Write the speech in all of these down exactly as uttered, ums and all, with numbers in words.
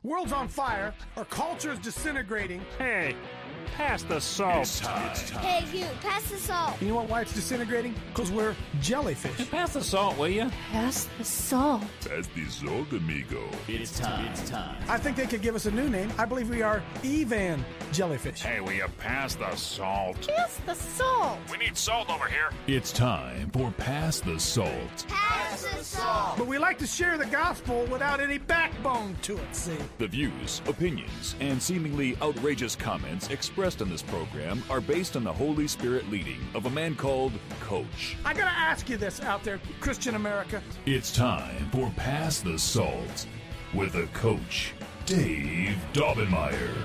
World's on fire. Our culture is disintegrating. Hey, pass the salt. It's time. It's time. Hey, you, pass the salt. You know what, why it's disintegrating? Because we're jellyfish. Pass the salt, will you? Pass the salt. Pass the salt, amigo. It's time. It's time. I think they could give us a new name. I believe we are Evan jellyfish. Hey, will you pass the salt? Pass the salt. We need salt over here. It's time for Pass the Salt. Pass the salt. But we like to share the gospel without any backbone to it, see? The views, opinions, and seemingly outrageous comments expressed in this program are based on the Holy Spirit leading of a man called Coach. I gotta ask you this out there, Christian America. It's time for Pass the Salt with the Coach, Dave Daubenmire.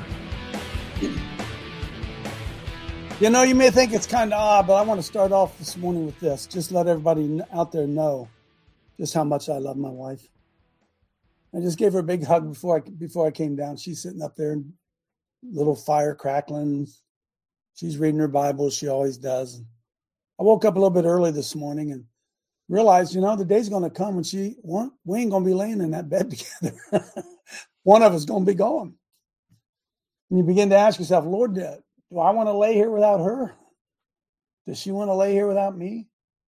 You know, you may think it's kind of odd, but I want to start off this morning with this. Just let everybody out there know just how much I love my wife. I just gave her a big hug before I before I came down. She's sitting up there, little fire crackling. She's reading her Bible, she always does. I woke up a little bit early this morning and realized, you know, the day's going to come when she one, we ain't going to be laying in that bed together. One of us is going to be gone. And you begin to ask yourself, Lord, do I want to lay here without her? Does she want to lay here without me?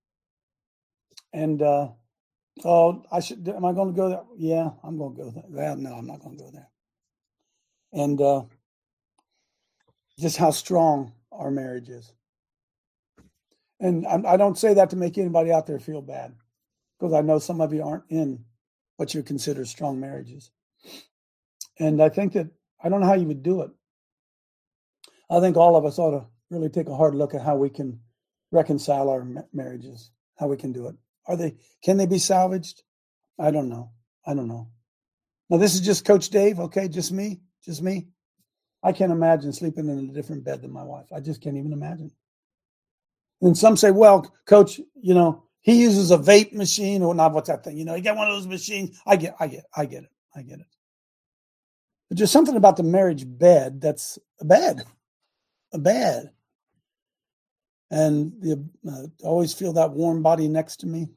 And, uh, oh, I should, am I going to go there? Yeah, I'm going to go there. Well, no, I'm not going to go there. And uh, just how strong our marriage is. And I, I don't say that to make anybody out there feel bad, because I know some of you aren't in what you consider strong marriages. And I think that, I don't know how you would do it. I think all of us ought to really take a hard look at how we can reconcile our ma- marriages, how we can do it. Are they, can they be salvaged? I don't know. I don't know. Now, this is just Coach Dave, okay? Just me, just me. I can't imagine sleeping in a different bed than my wife. I just can't even imagine. And some say, well, Coach, you know, he uses a vape machine or not. What's that thing? You know, he got one of those machines. I get, I get, I get it. I get it. But there's something about the marriage bed that's a bed, a bed. And you uh, always feel that warm body next to me.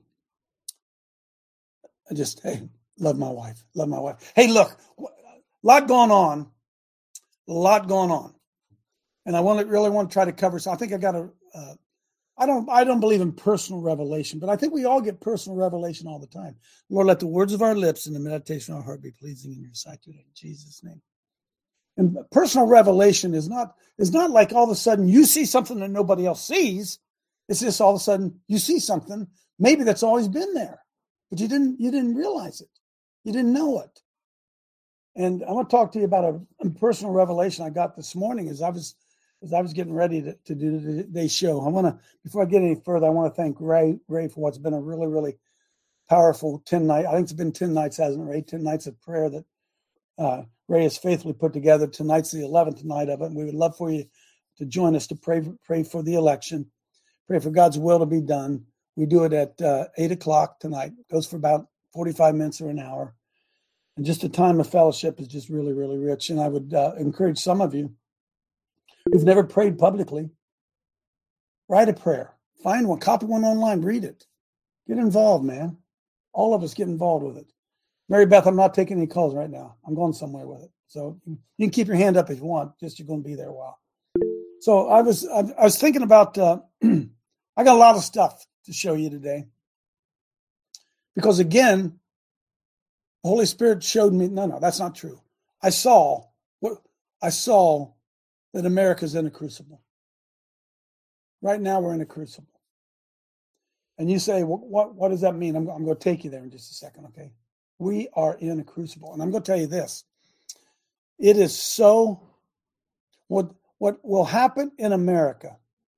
I just, hey, love my wife, love my wife. Hey, look, a lot going on, a lot going on. And I want to really want to try to cover. So I think I got to, uh, I don't, I don't believe in personal revelation, but I think we all get personal revelation all the time. Lord, let the words of our lips and the meditation of our heart be pleasing in your sight today, in Jesus' name. And personal revelation is not, is not like all of a sudden you see something that nobody else sees. It's just all of a sudden you see something maybe that's always been there, but you didn't, you didn't realize it. You didn't know it. And I want to talk to you about a, a personal revelation I got this morning as I was, as I was getting ready to, to do today's show. I want to, before I get any further, I want to thank Ray, Ray for what's been a really, really powerful ten night. I think it's been ten nights, hasn't it, Ray? ten nights of prayer that uh, Ray has faithfully put together. Tonight's the eleventh night of it. And we would love for you to join us to pray, pray for the election, pray for God's will to be done. We do it at uh, eight o'clock tonight. It goes for about forty-five minutes or an hour. And just a time of fellowship is just really, really rich. And I would uh, encourage some of you who've never prayed publicly, write a prayer. Find one, copy one online, read it. Get involved, man. All of us get involved with it. Mary Beth, I'm not taking any calls right now. I'm going somewhere with it. So you can keep your hand up if you want, just you're going to be there a while. So I was I, I was thinking about, uh, I got a lot of stuff to show you today. Because again, the Holy Spirit showed me, no, no, that's not true. I saw, what I saw that America's in a crucible. Right now we're in a crucible. And you say, well, what, what does that mean? I'm, I'm going to take you there in just a second, okay? We are in a crucible. And I'm going to tell you this. It is so, what, what will happen in America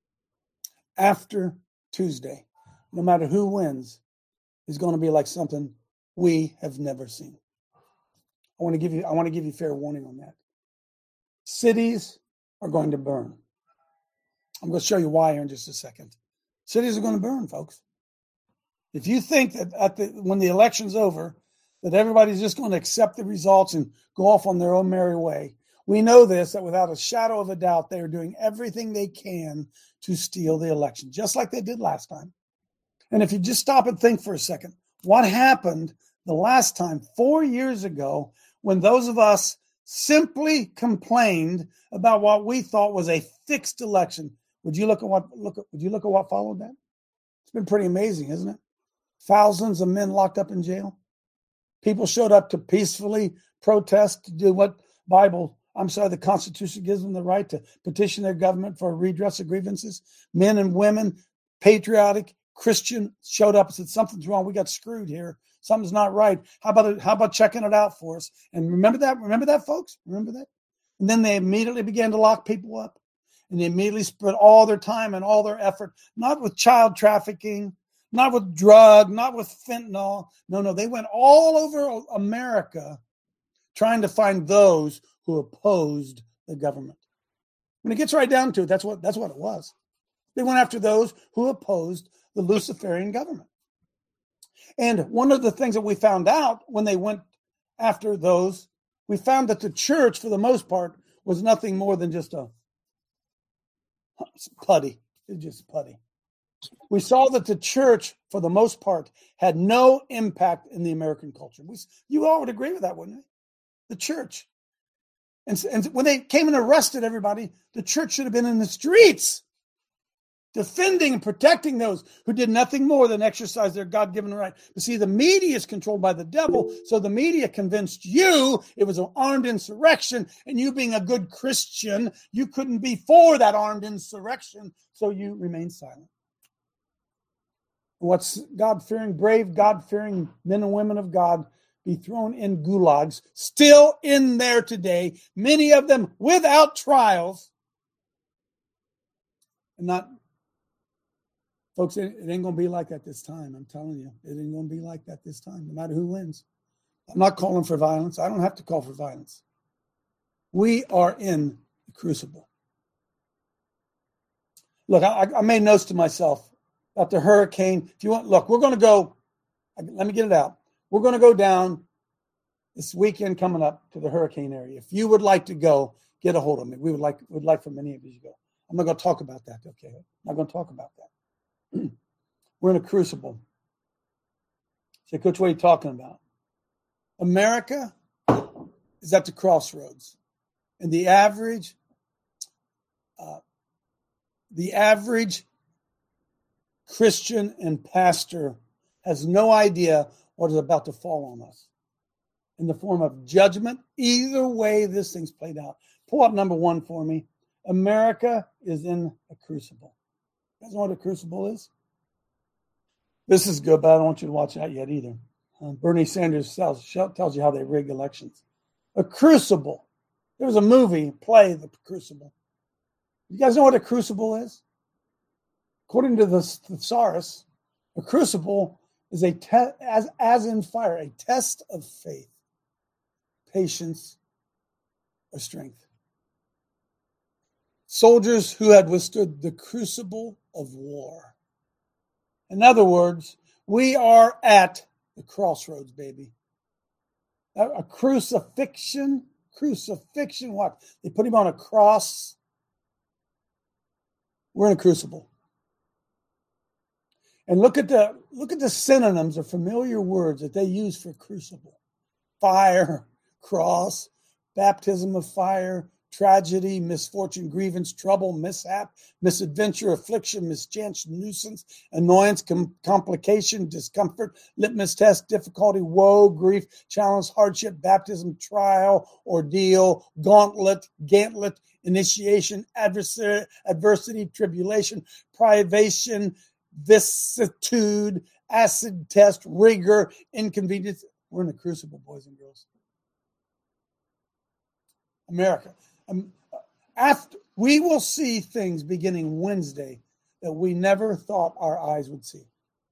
after Tuesday, no matter who wins, is going to be like something we have never seen. I want to give you, I want to give you fair warning on that. Cities are going to burn. I'm going to show you why here in just a second. Cities are going to burn, folks. If you think that at the, when the election's over, that everybody's just going to accept the results and go off on their own merry way, we know this, that without a shadow of a doubt, they are doing everything they can to steal the election, just like they did last time. And if you just stop and think for a second, what happened the last time, four years ago, when those of us simply complained about what we thought was a fixed election. Would you look at what look at would you look at what followed that? It's been pretty amazing, isn't it? Thousands of men locked up in jail. People showed up to peacefully protest, to do what Bible, I'm sorry, the Constitution gives them the right to petition their government for a redress of grievances. Men and women, patriotic, Christian, showed up and said, something's wrong. We got screwed here. Something's not right. How about it, how about checking it out for us? And remember that? Remember that, folks? Remember that? And then they immediately began to lock people up. And they immediately spent all their time and all their effort, not with child trafficking, not with drug, not with fentanyl. No, no, they went all over America trying to find those who opposed the government. When it gets right down to it, that's what that's what it was. They went after those who opposed the Luciferian government. And one of the things that we found out when they went after those, we found that the church, for the most part, was nothing more than just a putty. It's just putty. We saw that the church, for the most part, had no impact in the American culture. We, you all would agree with that, wouldn't you? The church. And, and when they came and arrested everybody, the church should have been in the streets defending and protecting those who did nothing more than exercise their God-given right. But see, the media is controlled by the devil, so the media convinced you it was an armed insurrection, and you being a good Christian, you couldn't be for that armed insurrection, so you remained silent. What's God-fearing, brave, God-fearing men and women of God be thrown in gulags, still in there today, many of them without trials, and not. Folks, it ain't going to be like that this time. I'm telling you, it ain't going to be like that this time, no matter who wins. I'm not calling for violence. I don't have to call for violence. We are in the crucible. Look, I, I made notes to myself about the hurricane. If you want, look, we're going to go, let me get it out. We're going to go down this weekend coming up to the hurricane area. If you would like to go, get a hold of me. We would like, would like for many of you to go. I'm not going to talk about that, okay? I'm not going to talk about that. We're in a crucible. Say, Coach, what are you talking about? America is at the crossroads. And the average, uh, the average Christian and pastor has no idea what is about to fall on us in the form of judgment. Either way this thing's played out. Pull up number one for me. America is in a crucible. You guys know what a crucible is? This is good, but I don't want you to watch that yet either. Uh, Bernie Sanders tells, tells you how they rig elections. A crucible. There was a movie, play, The Crucible. You guys know what a crucible is? According to the thesaurus, a crucible is a te- as as in fire, a test of faith, patience, or strength. Soldiers who had withstood the crucible of war. In other words, we are at the crossroads, baby. A, a crucifixion, crucifixion, what? They put him on a cross. We're in a crucible. And look at the look at the synonyms or familiar words that they use for crucible. Fire, cross, baptism of fire, tragedy, misfortune, grievance, trouble, mishap, misadventure, affliction, mischance, nuisance, annoyance, com- complication, discomfort, litmus test, difficulty, woe, grief, challenge, hardship, baptism, trial, ordeal, gauntlet, gantlet, initiation, adversary, adversity, tribulation, privation, vicissitude, acid test, rigor, inconvenience. We're in a crucible, boys and girls. America. Um, after we will see things beginning Wednesday that we never thought our eyes would see.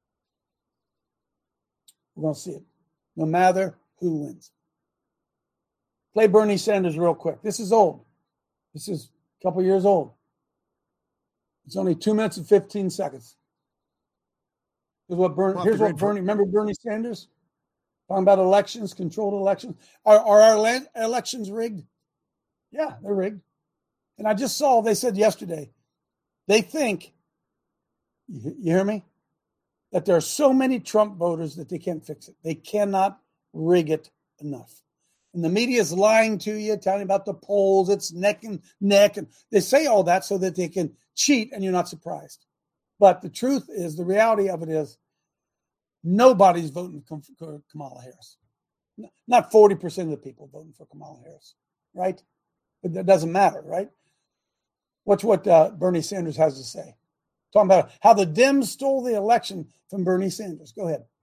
We're going to see it, no matter who wins. Play Bernie Sanders real quick. This is old. This is a couple years old. It's only two minutes and fifteen seconds. Here's what Bernie. Here's what Bernie. Remember Bernie Sanders talking about elections, controlled elections. Are, are our elections rigged? Yeah, they're rigged. And I just saw, they said yesterday, they think, you hear me? That there are so many Trump voters that they can't fix it. They cannot rig it enough. And the media is lying to you, telling you about the polls, it's neck and neck. And they say all that so that they can cheat and you're not surprised. But the truth is, the reality of it is, nobody's voting for Kamala Harris. Not forty percent of the people voting for Kamala Harris, right? But that doesn't matter, right? Watch what uh, Bernie Sanders has to say. Talking about how the Dems stole the election from Bernie Sanders. Go ahead.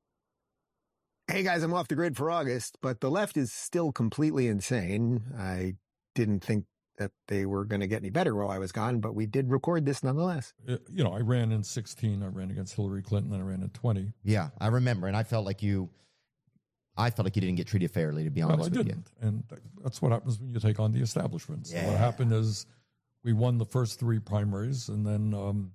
Hey guys, I'm off the grid for August, but the left is still completely insane. I didn't think that they were going to get any better while I was gone, but we did record this nonetheless. You know, I ran in sixteen, I ran against Hillary Clinton, and I ran in twenty. Yeah, I remember, and I felt like you, I felt like you didn't get treated fairly, to be honest well, I with didn't. you. And that's what happens when you take on the establishment. So yeah. what happened is we won the first three primaries, and then um,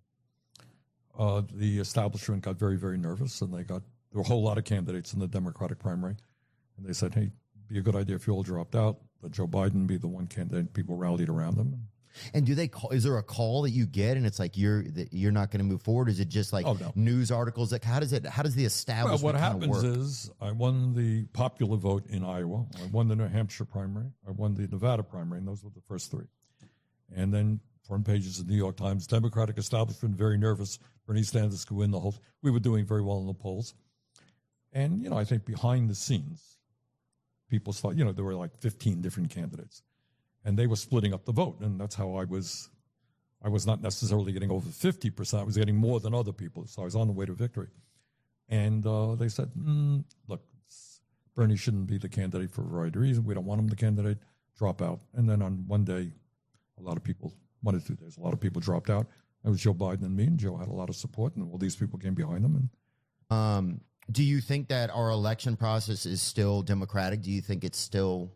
uh, the establishment got very, very nervous, and they got there were a whole lot of candidates in the Democratic primary, and they said, hey, it'd be a good idea if you all dropped out, let Joe Biden be the one candidate. People rallied around him. And do they call, is there a call that you get and it's like you're that you're not going to move forward? Is it just like oh, no. news articles? Like how does it how does the establishment Well, what happens work? is I won the popular vote in Iowa, I won the New Hampshire primary, I won the Nevada primary, and those were the first three. And then front pages of the New York Times, Democratic establishment very nervous, Bernie Sanders could win the whole. We were doing very well in the polls. And, you know, I think behind the scenes, people saw, you know, there were like fifteen different candidates. And they were splitting up the vote. And that's how I was, I was not necessarily getting over fifty percent. I was getting more than other people. So I was on the way to victory. And uh, they said, mm, look, Bernie shouldn't be the candidate for a variety of reasons. We don't want him the candidate, drop out. And then on one day, a lot of people, one or two days, a lot of people dropped out. It was Joe Biden and me, and Joe had a lot of support, and all these people came behind him. And um, do you think that our election process is still democratic? Do you think it's still?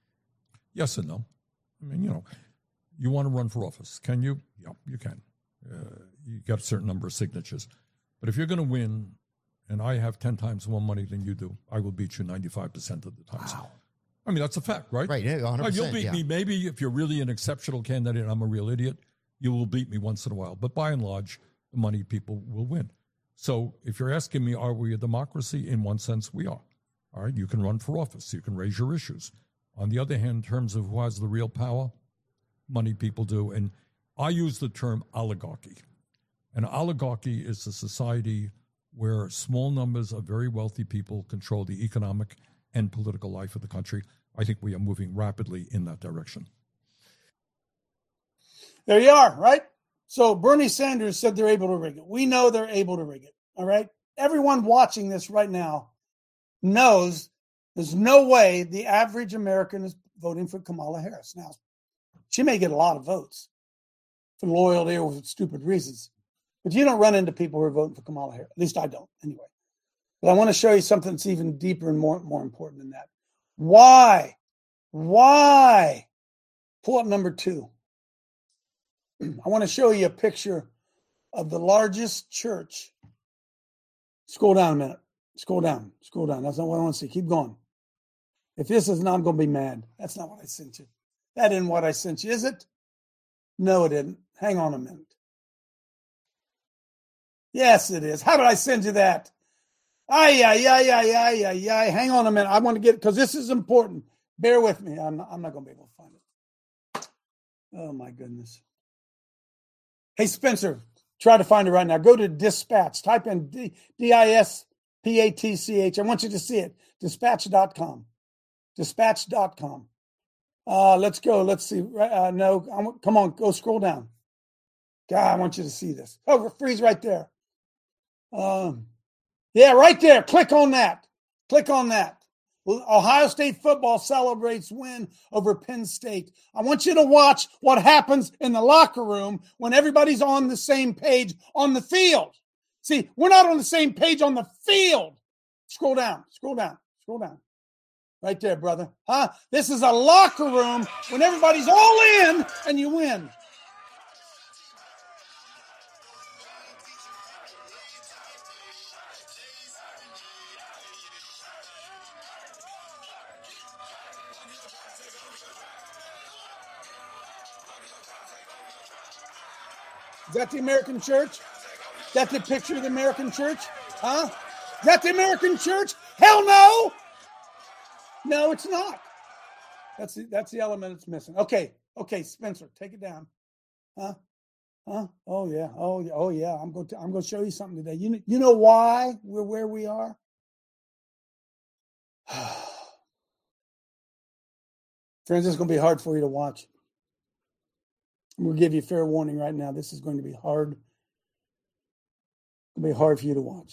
Yes and no. I mean, you know, you want to run for office. Can you? Yeah, you can. Uh, you got a certain number of signatures. But if you're going to win, and I have ten times more money than you do, I will beat you ninety-five percent of the time. Wow. I mean, that's a fact, right? Right, yeah, one hundred percent, You'll beat yeah. me. Maybe if you're really an exceptional candidate and I'm a real idiot, you will beat me once in a while. But by and large, the money people will win. So if you're asking me, are we a democracy? In one sense, we are. All right, you can run for office. You can raise your issues. On the other hand, in terms of who has the real power, money people do. And I use the term oligarchy. An oligarchy is a society where small numbers of very wealthy people control the economic and political life of the country. I think we are moving rapidly in that direction. There you are, right? So Bernie Sanders said they're able to rig it. We know they're able to rig it, all right? Everyone watching this right now knows there's no way the average American is voting for Kamala Harris. Now, she may get a lot of votes for loyalty or for stupid reasons, but you don't run into people who are voting for Kamala Harris. At least I don't, anyway. But I want to show you something that's even deeper and more, more important than that. Why? Why? Pull up number two. I want to show you a picture of the largest church. Scroll down a minute. Scroll down. Scroll down. That's not what I want to see. Keep going. If this is not, I'm going to be mad. That's not what I sent you. That isn't what I sent you, is it? No, it isn't. Hang on a minute. Yes, it is. How did I send you that? Ay, ay, ay, ay, ay, ay, ay. Hang on a minute. I want to get it because this is important. Bear with me. I'm not, I'm not going to be able to find it. Oh, my goodness. Hey, Spencer, try to find it right now. Go to Dispatch. Type in D- D-I-S-P-A-T-C-H. I want you to see it. Dispatch dot com. Dispatch dot com. Uh, let's go. Let's see. Uh, no, I'm, come on. Go scroll down. God, I want you to see this. Oh, freeze right there. Um, yeah, right there. Click on that. Click on that. Ohio State football celebrates win over Penn State. I want you to watch what happens in the locker room when everybody's on the same page on the field. See, we're not on the same page on the field. Scroll down, scroll down, scroll down. Right there, brother. Huh? This is a locker room when everybody's all in and you win. Is that the American church? Is that the picture of the American church? Huh? Is that the American church? Hell no! No, it's not. That's the, that's the element it's missing. Okay, okay, Spencer, take it down. Huh? Huh? Oh yeah. Oh yeah. Oh yeah. I'm going to I'm going to show you something today. You you know why we're where we are? Friends, it's going to be hard for you to watch. I'm going to give you fair warning right now. This is going to be hard. It'll be hard for you to watch.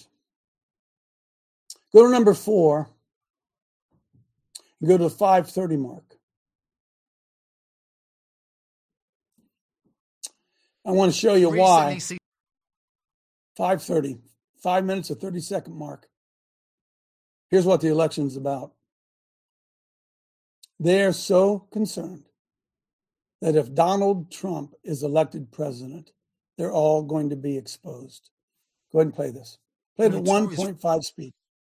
Go to number four. Go to the five thirty mark. I want to show you why. five thirty. Five minutes or thirty second mark. Here's what the election's about. They're so concerned that if Donald Trump is elected president, they're all going to be exposed. Go ahead and play this. Play it at one point five speed.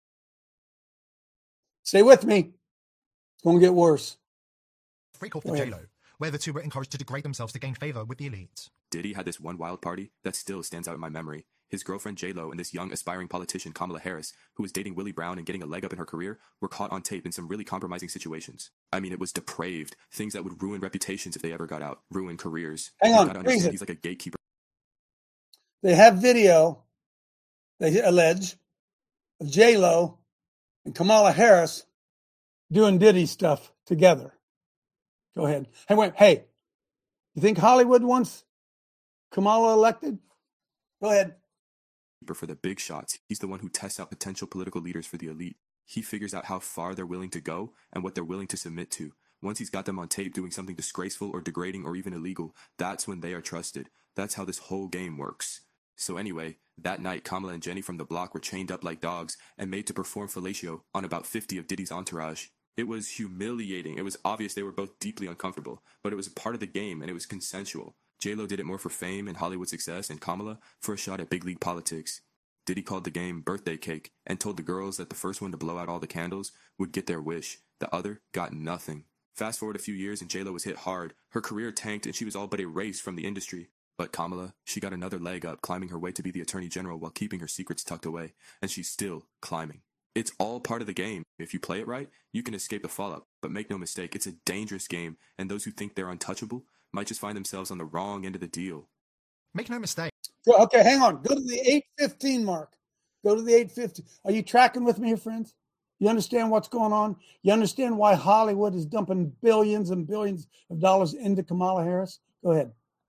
Stay with me. It's going to get worse. Freak off for J-Lo, where the two were encouraged to degrade themselves to gain favor with the elites. Diddy had this one wild party that still stands out in my memory. His girlfriend J-Lo and this young aspiring politician Kamala Harris, who was dating Willie Brown and getting a leg up in her career, were caught on tape in some really compromising situations. I mean, it was depraved. Things that would ruin reputations if they ever got out. Ruin careers. Hang You on, gotta freeze understand, it. he's like a gatekeeper. They have video, they allege, of J-Lo and Kamala Harris doing Diddy stuff together. Go ahead. Hey, wait, hey, you think Hollywood wants Kamala elected? Go ahead. For the big shots, he's the one who tests out potential political leaders for the elite. He figures out how far they're willing to go and what they're willing to submit to. Once he's got them on tape doing something disgraceful or degrading or even illegal, that's when they are trusted. That's how this whole game works. So anyway, that night Kamala and Jenny from the block were chained up like dogs and made to perform fellatio on about fifty of Diddy's entourage. It was humiliating. It was obvious they were both deeply uncomfortable, but it was a part of the game and it was consensual. J-Lo did it more for fame and Hollywood success, and Kamala for a shot at big league politics. Diddy called the game birthday cake and told the girls that the first one to blow out all the candles would get their wish. The other got nothing. Fast forward a few years and J-Lo was hit hard. Her career tanked and she was all but erased from the industry. But Kamala, she got another leg up, climbing her way to be the attorney general while keeping her secrets tucked away. And she's still climbing. It's all part of the game. If you play it right, you can escape the fallout. But make no mistake, it's a dangerous game, and those who think they're untouchable might just find themselves on the wrong end of the deal. Make no mistake. Okay, hang on. Go to the eight fifteen mark. Go to the eight fifteen. Are you tracking with me here, friends? You understand what's going on? You understand why Hollywood is dumping billions and billions of dollars into Kamala Harris? Go ahead.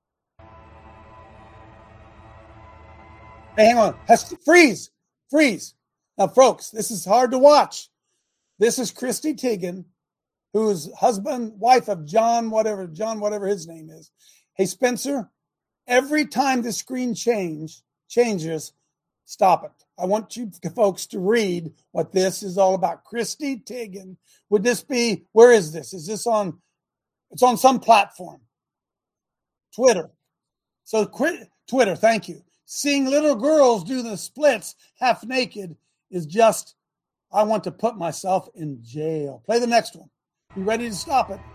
Hey, hang on. Has to freeze. Freeze. Now, folks, this is hard to watch. This is Christy Teigen, who's husband, wife of John, whatever, John, whatever his name is. Hey, Spencer, every time the screen change changes, stop it. I want you folks to read what this is all about. Christy Teigen. Would this be, where is this? Is this on, it's on some platform. Twitter. So Twitter, thank you. Seeing little girls do the splits half naked is just, I want to put myself in jail. Play the next one. You ready to stop it?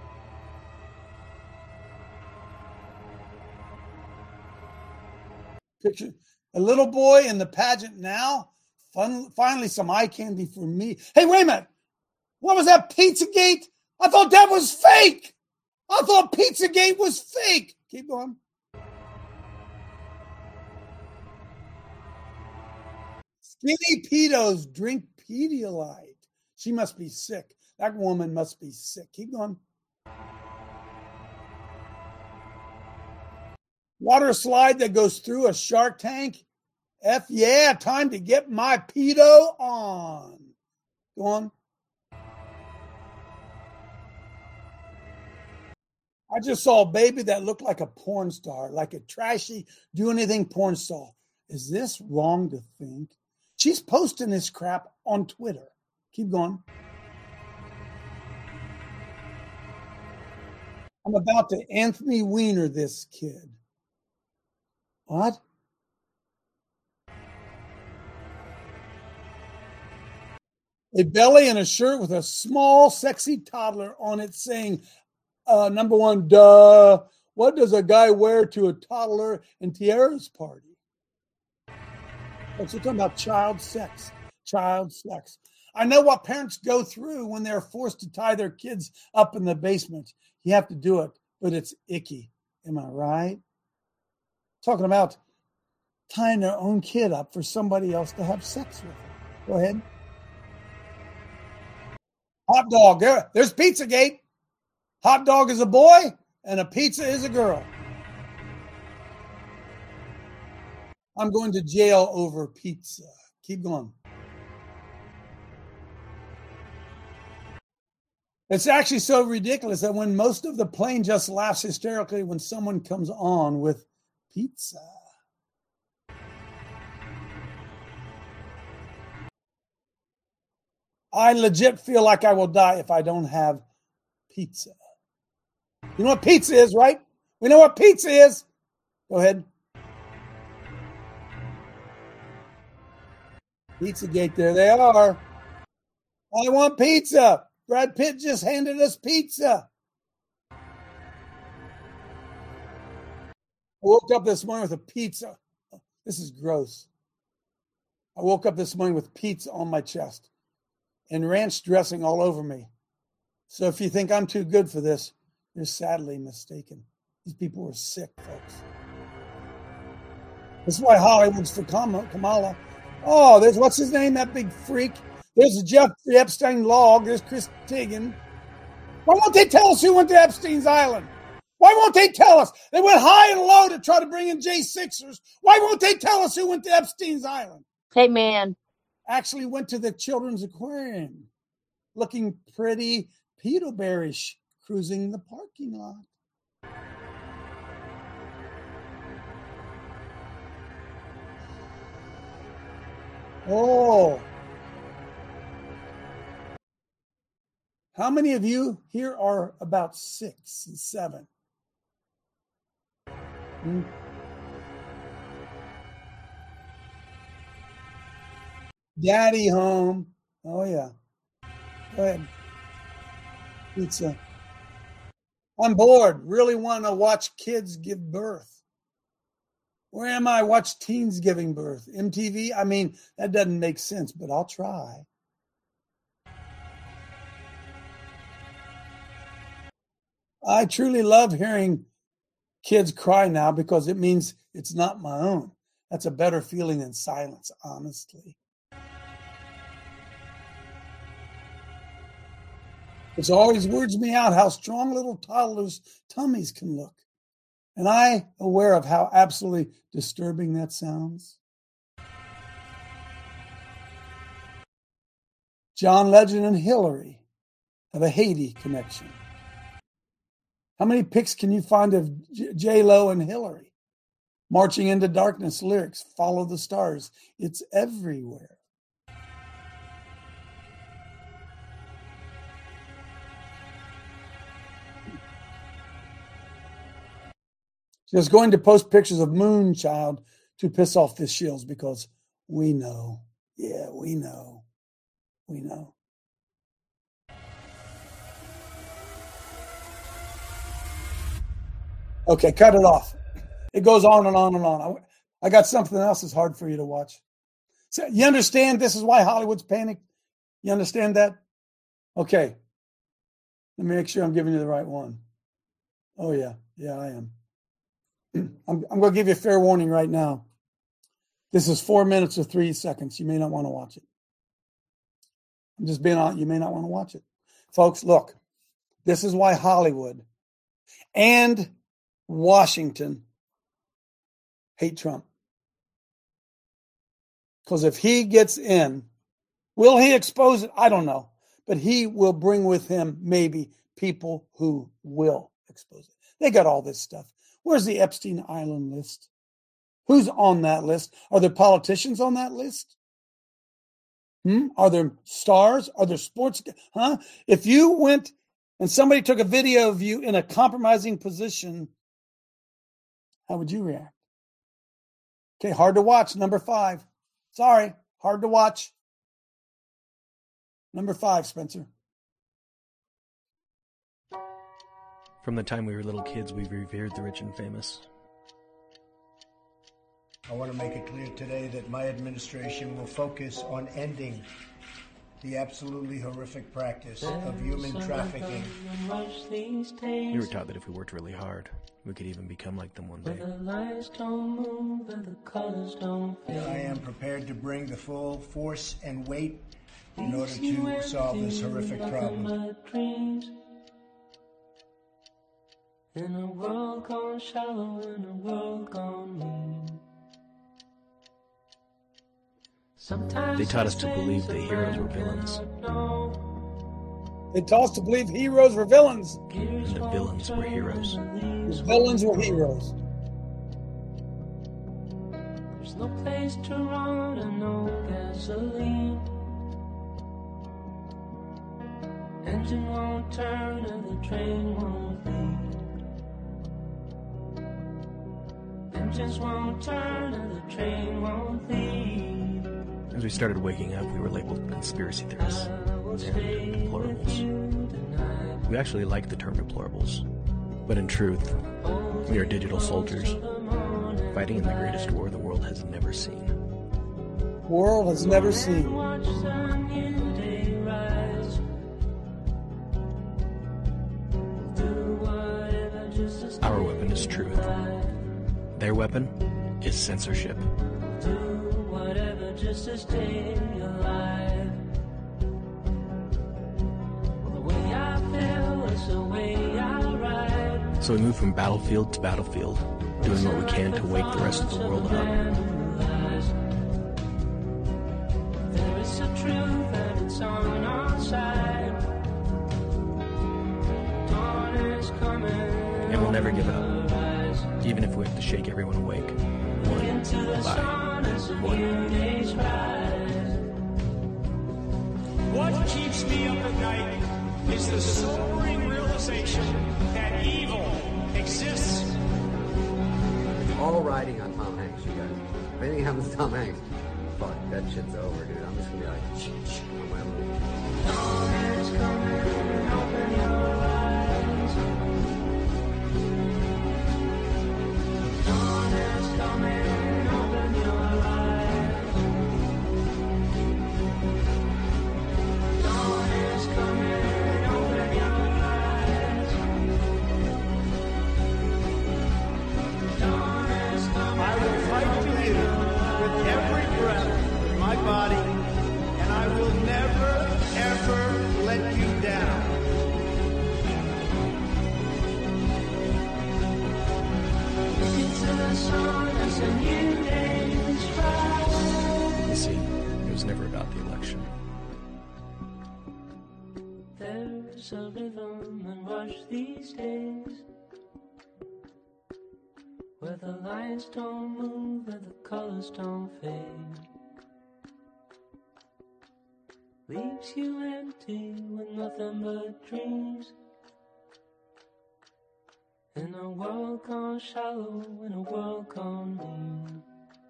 Picture a little boy in the pageant now. Fun, finally, some eye candy for me. Hey, wait a minute. What was that, Pizzagate? I thought that was fake. I thought Pizzagate was fake. Keep going. Skinny pedos drink Pedialyte. She must be sick. That woman must be sick. Keep going. Water slide that goes through a shark tank. F yeah, time to get my pedo on. Go on. I just saw a baby that looked like a porn star, like a trashy, do anything porn star. Is this wrong to think? She's posting this crap on Twitter. Keep going. I'm about to Anthony Weiner this kid. What? A belly and a shirt with a small, sexy toddler on it saying, uh, number one, duh, what does a guy wear to a toddler and tiara's party? What's it talking about? Child sex. Child sex. I know what parents go through when they're forced to tie their kids up in the basement. You have to do it, but it's icky. Am I right? Talking about tying their own kid up for somebody else to have sex with. Go ahead. Hot dog. There, there's Pizzagate. Hot dog is a boy and a pizza is a girl. I'm going to jail over pizza. Keep going. It's actually so ridiculous that when most of the plane just laughs hysterically when someone comes on with pizza. I legit feel like I will die if I don't have pizza. You know what pizza is, right? We know what pizza is. Go ahead. Pizzagate, there they are. I want pizza. Brad Pitt just handed us pizza. I woke up this morning with a pizza. This is gross. I woke up this morning with pizza on my chest and ranch dressing all over me. So if you think I'm too good for this, you're sadly mistaken. These people were sick, folks. This is why Hollywood's for Kamala. Oh, there's, what's his name, that big freak? There's the Jeffrey Epstein log. There's Chris Teigen. Why won't they tell us who went to Epstein's Island? Why won't they tell us? They went high and low to try to bring in J Sixers. Why won't they tell us who went to Epstein's Island? Hey, man. Actually went to the Children's Aquarium. Looking pretty pedo bearish, cruising the parking lot. Oh. How many of you here are about six and seven? Hmm. Daddy home. Oh, yeah. Go ahead. Pizza. I'm bored. Really want to watch kids give birth. Where am I? Watch teens giving birth. M T V? I mean, that doesn't make sense, but I'll try. I truly love hearing kids cry now because it means it's not my own. That's a better feeling than silence, honestly. It always weirds me out how strong little toddlers' tummies can look. And I aware of how absolutely disturbing that sounds. John Legend and Hillary have a Haiti connection. How many pics can you find of J-Lo and Hillary? Marching into Darkness lyrics, follow the stars. It's everywhere. Just going to post pictures of Moonchild to piss off the shills because we know. Yeah, we know. We know. Okay, cut it off. It goes on and on and on. I, I got something else that's hard for you to watch. So you understand this is why Hollywood's panicked? You understand that? Okay. Let me make sure I'm giving you the right one. Oh, yeah. Yeah, I am. I'm, I'm going to give you a fair warning right now. This is four minutes or three seconds. You may not want to watch it. I'm just being honest. You may not want to watch it. Folks, look. This is why Hollywood and Washington hate Trump. Because if he gets in, will he expose it? I don't know. But he will bring with him maybe people who will expose it. They got all this stuff. Where's the Epstein Island list? Who's on that list? Are there politicians on that list? Hmm? Are there stars? Are there sports? Huh? If you went and somebody took a video of you in a compromising position, how would you react? Okay, hard to watch. Number five. Sorry, hard to watch. Number five, Spencer. From the time we were little kids, we've revered the rich and famous. I want to make it clear today that my administration will focus on ending the absolutely horrific practice of human trafficking. We were taught that if we worked really hard, we could even become like them one day. I am prepared to bring the full force and weight in order to solve this horrific problem. In a world gone shallow, in a world gone mean. They taught us to believe that heroes were villains. They taught us to believe heroes were villains. And the villains were heroes. The villains were heroes. There's no place to run and no gasoline. Engine won't turn and the train won't leave. Engines won't turn and the train won't leave. As we started waking up, we were labeled conspiracy theorists and deplorables. We actually liked the term deplorables, but in truth, we are digital soldiers fighting in the greatest war the world has never seen. The world has never seen. Our weapon is truth. Their weapon is censorship. Do whatever just to stay alive. Well, the way I feel is the way I ride. So we move from battlefield to battlefield, doing what we can to wake the rest of the world up. There is a truth and it's on our side. Dawn is coming. And we'll never give up. Even if we have to shake everyone awake, one by one. What keeps me up at night is the sobering realization that evil exists. All riding on Tom Hanks, you guys. If anything happens to Tom Hanks, fuck, that shit's over, dude. I'm just gonna be like, on my move. Dawn is coming, open your eyes. Dawn is coming, open your eyes. Dawn is coming, open your eyes. Dawn is coming. I will fight for you with every breath in my body, and I will never, ever let you down. You see, it was never about the election. There's a rhythm and rush these days where the lines don't move and the colors don't fade. Leaves you empty with nothing but dreams. In a world gone shallow, in a world gone mean.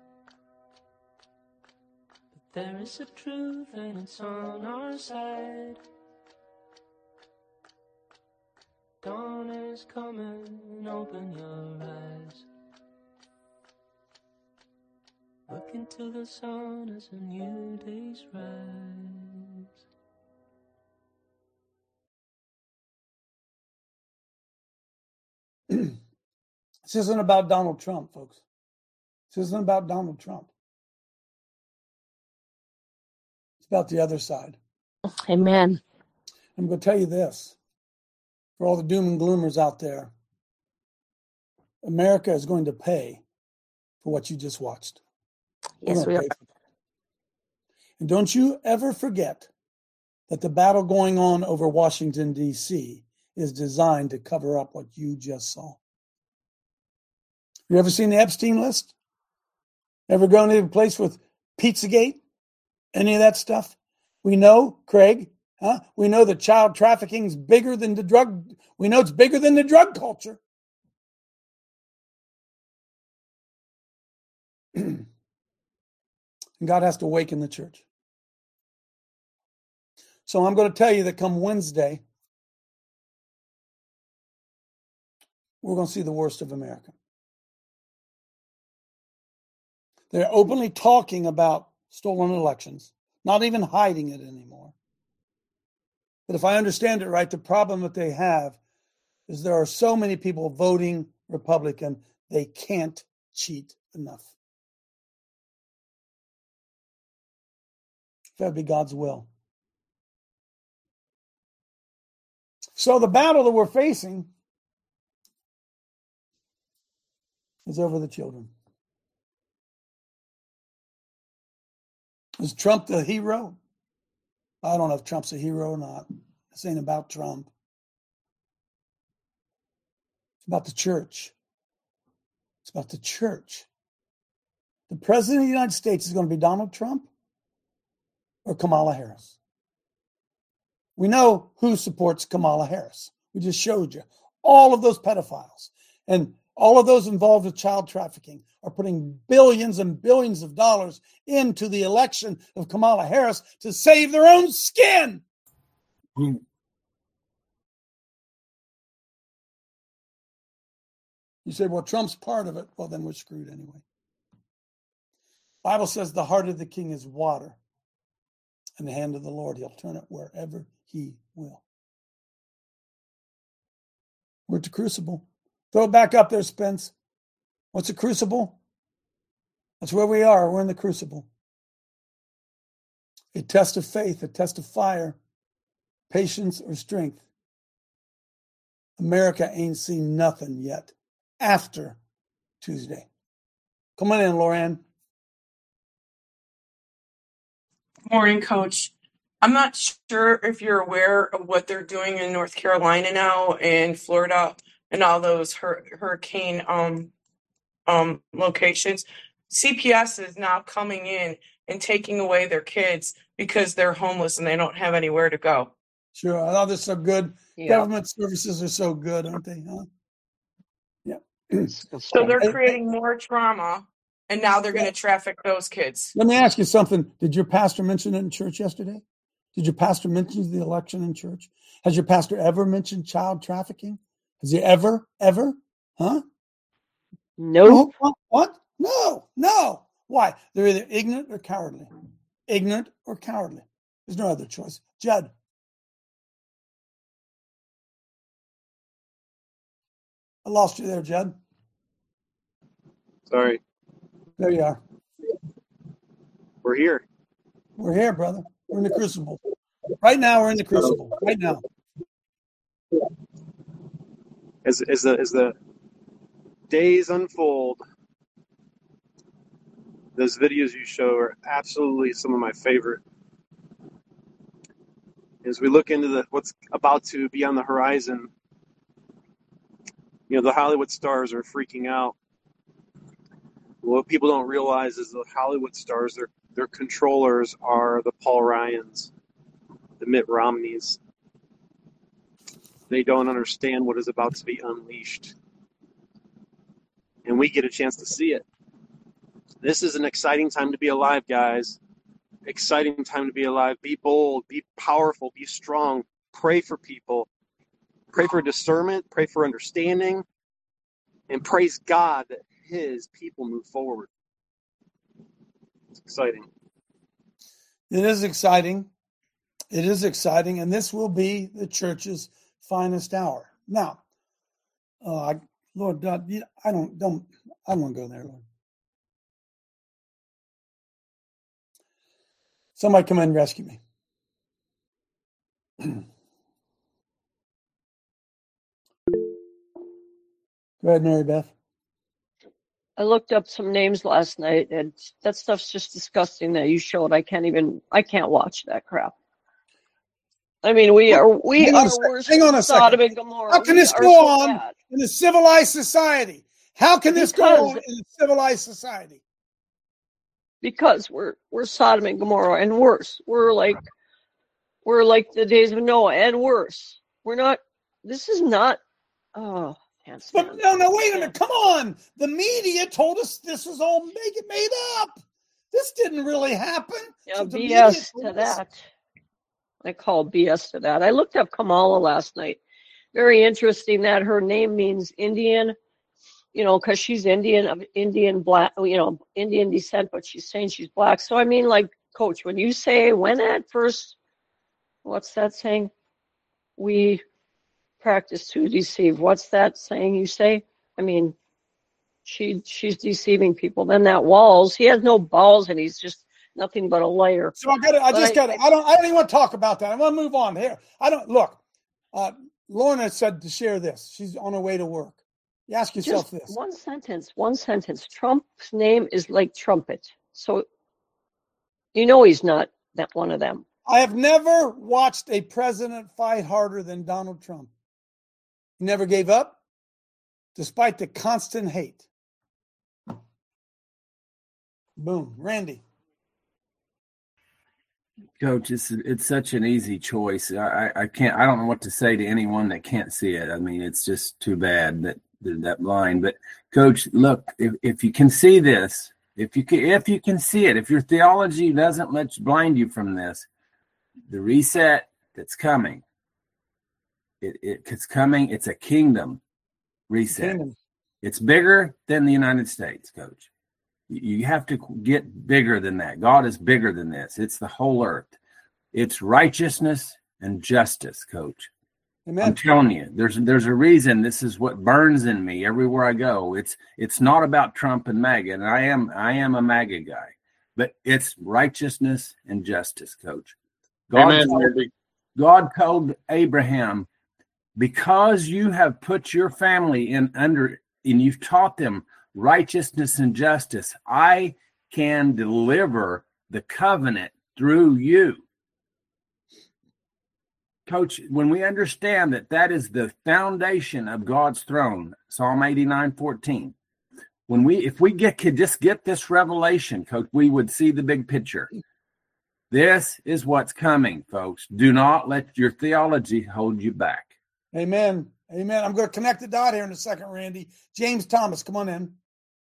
But there is a truth and it's on our side. Dawn is coming, open your eyes. Look into the sun as a new day's rise. This isn't about Donald Trump, folks. This isn't about Donald Trump. It's about the other side. Amen. I'm going to tell you this. For all the doom and gloomers out there, America is going to pay for what you just watched. We're Yes, we are. And don't you ever forget that the battle going on over Washington, D C is designed to cover up what you just saw. You ever seen the Epstein list? Ever gone to a place with Pizzagate? Any of that stuff? We know, Craig, huh? We know that child trafficking is bigger than the drug. We know it's bigger than the drug culture. And God has to awaken the church. So I'm going to tell you that come Wednesday, we're going to see the worst of America. They're openly talking about stolen elections, not even hiding it anymore. But if I understand it right, the problem that they have is there are so many people voting Republican, they can't cheat enough. That'd be God's will. So the battle that we're facing is over the children. Is Trump the hero? I don't know if Trump's a hero or not. This ain't about Trump. It's about the church. It's about the church. The president of the United States is going to be Donald Trump or Kamala Harris. We know who supports Kamala Harris. We just showed you. All of those pedophiles and all of those involved with child trafficking are putting billions and billions of dollars into the election of Kamala Harris to save their own skin. Boom. You say, well, Trump's part of it. Well, then we're screwed anyway. Bible says the heart of the king is water. In the hand of the Lord, he'll turn it wherever he will. We're at the crucible. Throw it back up there, Spence. What's a crucible? That's where we are. We're in the crucible. A test of faith, a test of fire, patience or strength. America ain't seen nothing yet after Tuesday. Come on in, Lorianne. Morning, Coach. I'm not sure if you're aware of what they're doing in North Carolina now and Florida and all those hur- hurricane um, um, locations. C P S is now coming in and taking away their kids because they're homeless and they don't have anywhere to go. Sure. I thought they're so good. Yeah. Government services are so good, aren't they? Huh? Yeah. So they're creating more trauma, and now they're going to traffic those kids. Let me ask you something. Did your pastor mention it in church yesterday? Did your pastor mention the election in church? Has your pastor ever mentioned child trafficking? Has he ever, ever? Huh? Nope. No. What? No, no. Why? They're either ignorant or cowardly. Ignorant or cowardly. There's no other choice. Judd. I lost you there, Judd. Sorry. There you are. We're here. We're here, brother. We're in the crucible. Right now, we're in the crucible. Right now. As, as, the, as the days unfold, those videos you show are absolutely some of my favorite. As we look into the what's about to be on the horizon, you know, the Hollywood stars are freaking out. What people don't realize is the Hollywood stars, their their controllers are the Paul Ryans, the Mitt Romneys. They don't understand what is about to be unleashed. And we get a chance to see it. This is an exciting time to be alive, guys. Exciting time to be alive. Be bold, be powerful, be strong. Pray for people. Pray for discernment, pray for understanding, and praise God that his people move forward. It's exciting. It is exciting. It is exciting, and this will be the church's finest hour. Now, uh, I, Lord, God, I don't, don't, I don't want to go there, Lord. Somebody come in and rescue me. Go ahead, Mary Beth. I looked up some names last night, and that stuff's just disgusting that you showed. I can't even, I can't watch that crap. I mean, we are, we Hang are on a sec- worse hang on than a Sodom second. and Gomorrah. How can We this are go so on bad. in a civilized society? How can this go Because- on in a civilized society? Because we're, we're Sodom and Gomorrah and worse. We're like, we're like the days of Noah and worse. We're not, this is not, oh, can't stand But no, no, wait a minute. Come on. The media told us this was all make it made up. This didn't really happen. Yeah, So the B media S told to us- that. I call B S to that. I looked up Kamala last night. Very interesting that her name means Indian, you know, because she's Indian, of Indian black, you know, Indian descent, but she's saying she's black. So, I mean, like, Coach, when you say, when at first, what's that saying? we practice to deceive. What's that saying you say? I mean, she she's deceiving people. Then that Walls, he has no balls and he's just nothing but a liar. So I got I But just I- got I don't I don't even want to talk about that. I want to move on here. I don't look. Uh, Lorna said to share this. She's on her way to work. You ask yourself Just this. one sentence, one sentence. Trump's name is like trumpet. So you know he's not that one of them. I have never watched a president fight harder than Donald Trump. He never gave up, despite the constant hate. Boom. Randy. Coach, it's it's such an easy choice. I, I can't. I don't know what to say to anyone that can't see it. I mean, it's just too bad that that line. But Coach, look, if, if you can see this, if you can, if you can see it, if your theology doesn't let you blind you from this, the reset that's coming, it, it it's coming. It's a kingdom reset. Kingdom. It's bigger than the United States, Coach. You have to get bigger than that. God is bigger than this. It's the whole earth. It's righteousness and justice, Coach. Amen. I'm telling you, there's there's a reason this is what burns in me everywhere I go. It's it's not about Trump and MAGA, and I am I am a MAGA guy, but it's righteousness and justice, Coach. God, Amen, told, Randy. God told Abraham, because you have put your family in under, and you've taught them righteousness and justice, I can deliver the covenant through you. Coach, when we understand that that is the foundation of God's throne, Psalm eighty-nine fourteen, when we, if we get could just get this revelation, Coach, we would see the big picture. This is what's coming, folks. Do not let your theology hold you back. Amen. Amen. I'm going to connect the dot here in a second, Randy. James Thomas, come on in.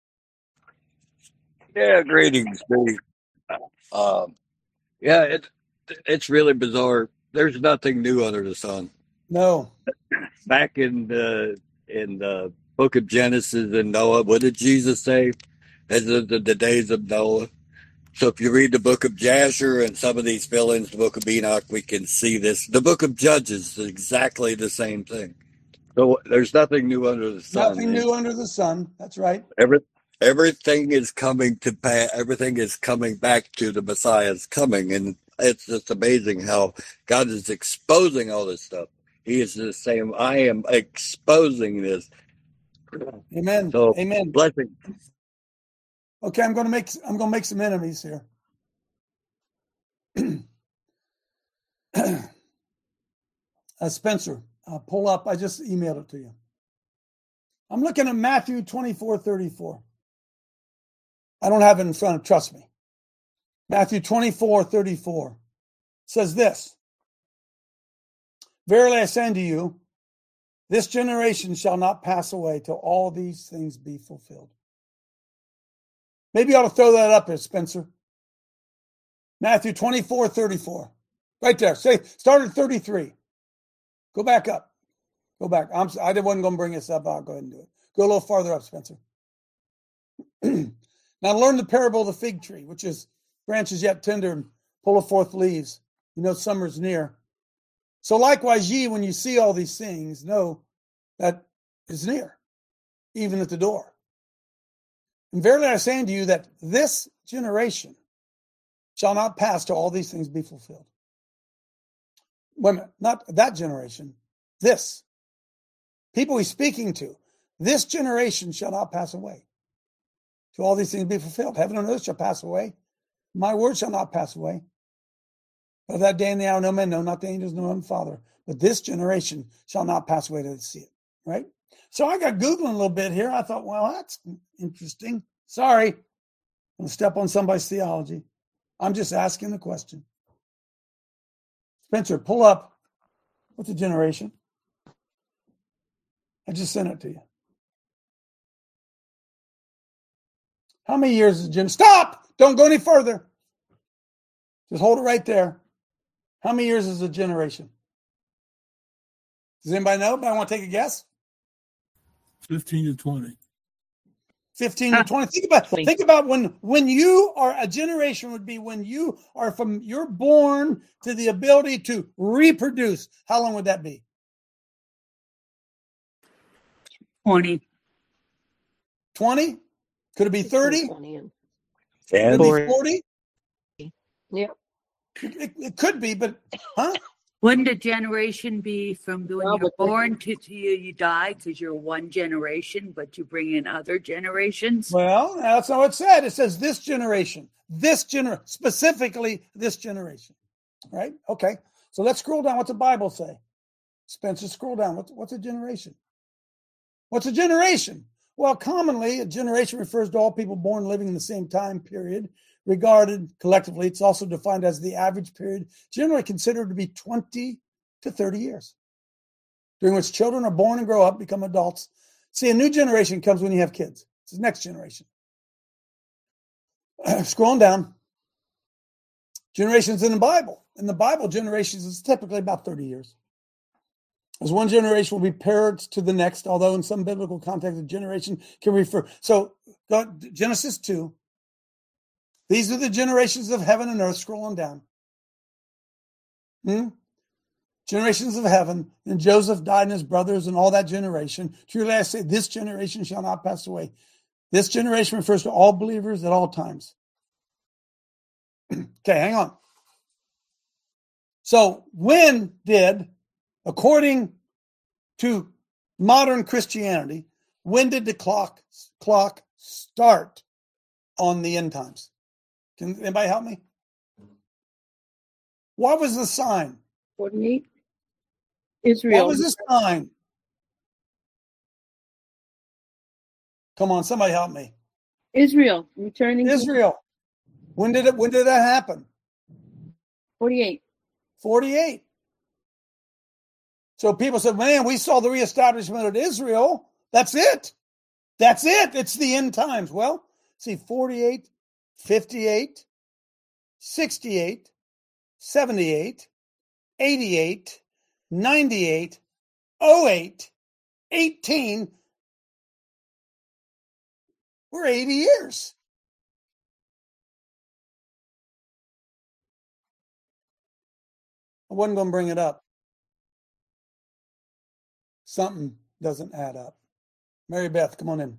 Yeah, greetings, Steve. Um, yeah, it, it's really bizarre. There's nothing new under the sun. No. Back in the in the book of Genesis and Noah, what did Jesus say? As the, the, the days of Noah. So if you read the book of Jasher and some of these fill-ins, the book of Enoch, we can see this. The book of Judges is exactly the same thing. So there's nothing new under the sun. Nothing new under the sun. That's right. Every, everything is coming to pass. Everything is coming back to the Messiah's coming. And it's just amazing how God is exposing all this stuff. He is just saying, I am exposing this. Amen. So, Amen. Blessing. Okay, I'm going to make I'm going to make some enemies here. uh, Spencer, uh, pull up. I just emailed it to you. I'm looking at Matthew twenty-four thirty-four. I don't have it in front of. Trust me. Matthew twenty-four thirty-four says this. Verily I say unto you, this generation shall not pass away till all these things be fulfilled. Maybe you ought to throw that up there, Spencer. Matthew twenty-four thirty-four. Right there. Say, start at thirty-three. Go back up. Go back. I'm, I wasn't going to bring this up. I'll go ahead and do it. Go a little farther up, Spencer. Now learn the parable of the fig tree, which is branches yet tender and pulleth forth leaves. You know summer's near. So likewise ye, when you see all these things, know that is near, even at the door. And verily I say unto you that this generation shall not pass till all these things be fulfilled. Wait a minute, not that generation, this. People he's speaking to, this generation shall not pass away till all these things be fulfilled. Heaven and earth shall pass away. My word shall not pass away. Of that day and the hour no man know, not the angels, nor the Father. But this generation shall not pass away till they see it. Right? So I got Googling a little bit here. I thought, well, that's interesting. Sorry. I'm going to step on somebody's theology. I'm just asking the question. Spencer, pull up. What's a generation? I just sent it to you. How many years is a generation? Stop! Don't go any further. Just hold it right there. How many years is a generation? Does anybody know? Anybody want to take a guess? fifteen to twenty. fifteen to twenty. Think about think about when when you are a generation would be when you are from you're born to the ability to reproduce. How long would that be? twenty. twenty? Could it be thirty? twenty and Could it be forty? Yeah. It, it could be, but huh? Wouldn't a generation be from when No, you're but- born to, to you, you die because you're one generation, but you bring in other generations? Well, that's how it said. It says this generation, this gener, specifically this generation, right? Okay. So let's scroll down. What's the Bible say? Spencer, scroll down. What's, what's a generation? What's a generation? Well, commonly, a generation refers to all people born living in the same time period. Regarded collectively, it's also defined as the average period, generally considered to be twenty to thirty years, during which children are born and grow up, become adults. See, a new generation comes when you have kids. It's the next generation. Scrolling down. Generations in the Bible. In the Bible, generations is typically about thirty years. As one generation will be parents to the next, although in some biblical context, a generation can refer. So, go, Genesis two. These are the generations of heaven and earth, scrolling down. Hmm? Generations of heaven, and Joseph died and his brothers and all that generation. Truly I say, this generation shall not pass away. This generation refers to all believers at all times. Okay, hang on. So when did, according to modern Christianity, when did the clock, clock start on the end times? Can anybody help me? What was the sign? forty-eight. Israel. What was the sign? Come on, somebody help me. Israel returning. to- Israel. When did it? When did that happen? forty-eight. forty-eight. So people said, "Man, we saw the reestablishment of Israel. That's it. That's it. It's the end times." Well, see, forty-eight. fifty-eight, sixty-eight, seventy-eight, eighty-eight, ninety-eight, oh eight, eighteen. We're eighty years. I wasn't going to bring it up. Something doesn't add up. Mary Beth, come on in.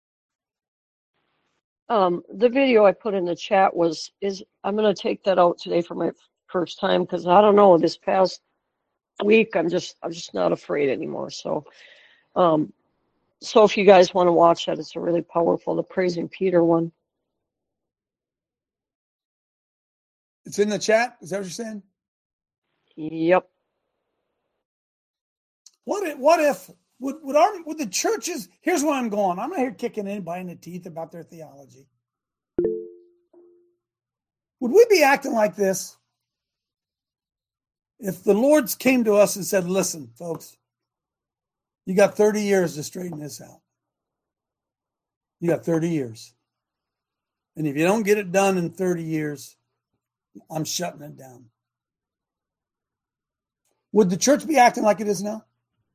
Um, the video I put in the chat was, is I'm going to take that out today for my first time because I don't know, this past week, I'm just, I'm just not afraid anymore. So, um, so if you guys want to watch that, it's a really powerful, the Praising Peter one. It's in the chat. Is that what you're saying? Yep. What if, what if, would, would our, would the churches, here's where I'm going. I'm not here kicking anybody in the teeth about their theology. Would we be acting like this if the Lord came to us and said, listen, folks, you got thirty years to straighten this out. You got thirty years. And if you don't get it done in thirty years, I'm shutting it down. Would the church be acting like it is now?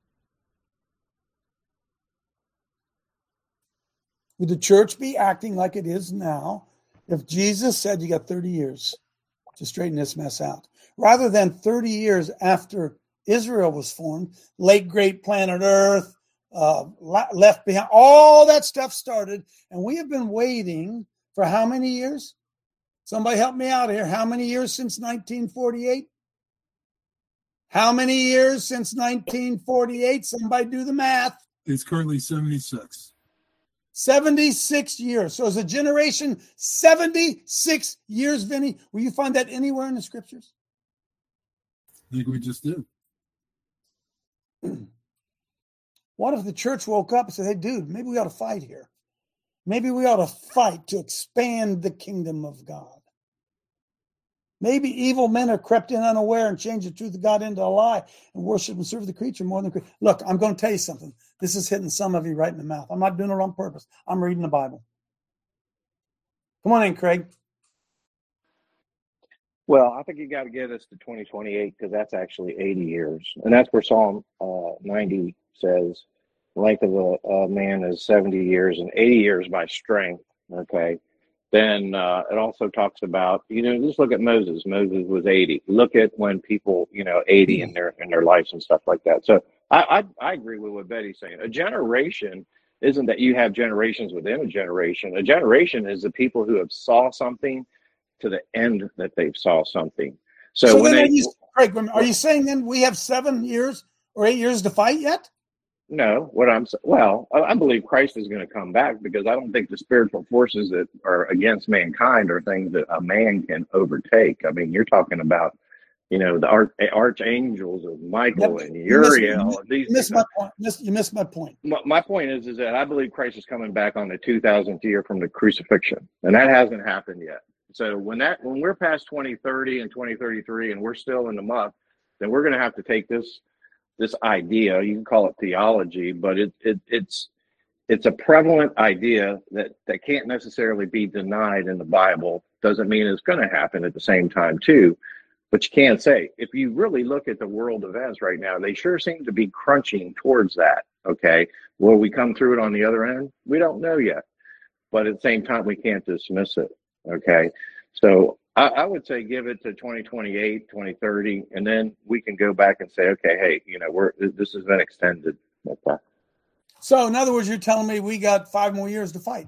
Would the church be acting like it is now if Jesus said you got thirty years to straighten this mess out? Rather than thirty years after Israel was formed, late great planet Earth, uh, left behind, all that stuff started, and we have been waiting for how many years? Somebody help me out here. How many years since nineteen forty-eight? How many years since nineteen forty-eight? Somebody do the math. It's currently seventy-six. seventy-six years. So as a generation, seventy-six years, Vinny. Will you find that anywhere in the scriptures? I think we just did. What if the church woke up and said, hey, dude, maybe we ought to fight here. Maybe we ought to fight to expand the kingdom of God. Maybe evil men have crept in unaware and changed the truth of God into a lie and worship and serve the creature more than the creature. Look, I'm going to tell you something. This is hitting some of you right in the mouth. I'm not doing it on purpose. I'm reading the Bible. Come on in, Craig. Well, I think you got to get us to twenty twenty-eight because that's actually eighty years. And that's where Psalm uh, ninety says, the length of a, a man is seventy years and eighty years by strength. Okay. Then uh, it also talks about, you know, just look at Moses. Moses was eighty. Look at when people, you know, eighty in their in their lives and stuff like that. So I, I I agree with what Betty's saying. A generation isn't that you have generations within a generation. A generation is the people who have saw something to the end that they've saw something. So, So when then, are they you, Craig, are you saying then we have seven years or eight years to fight yet? no, what I'm s- well, I, I believe Christ is going to come back because I don't think the spiritual forces that are against mankind are things that a man can overtake. I mean, you're talking about, you know, the arch, archangels of Michael Yep. and You missed, Uriel. you And these missed my point. Miss- You missed my point. my, my point is, is that I believe Christ is coming back on the two thousandth year from the crucifixion, and that hasn't happened yet. So when that when we're past twenty thirty and twenty thirty-three, and we're still in the muck, then we're going to have to take this this idea. You can call it theology, but it, it it's it's a prevalent idea that that can't necessarily be denied in the Bible. Doesn't mean it's going to happen at the same time too. But you can't say, if you really look at the world events right now, they sure seem to be crunching towards that. Okay. Will we come through it on the other end? We don't know yet. But at the same time, we can't dismiss it. Okay. So I, I would say give it to twenty twenty-eight, twenty thirty, and then we can go back and say, okay, hey, you know, we're this has been extended. Okay. So in other words, you're telling me we got five more years to fight.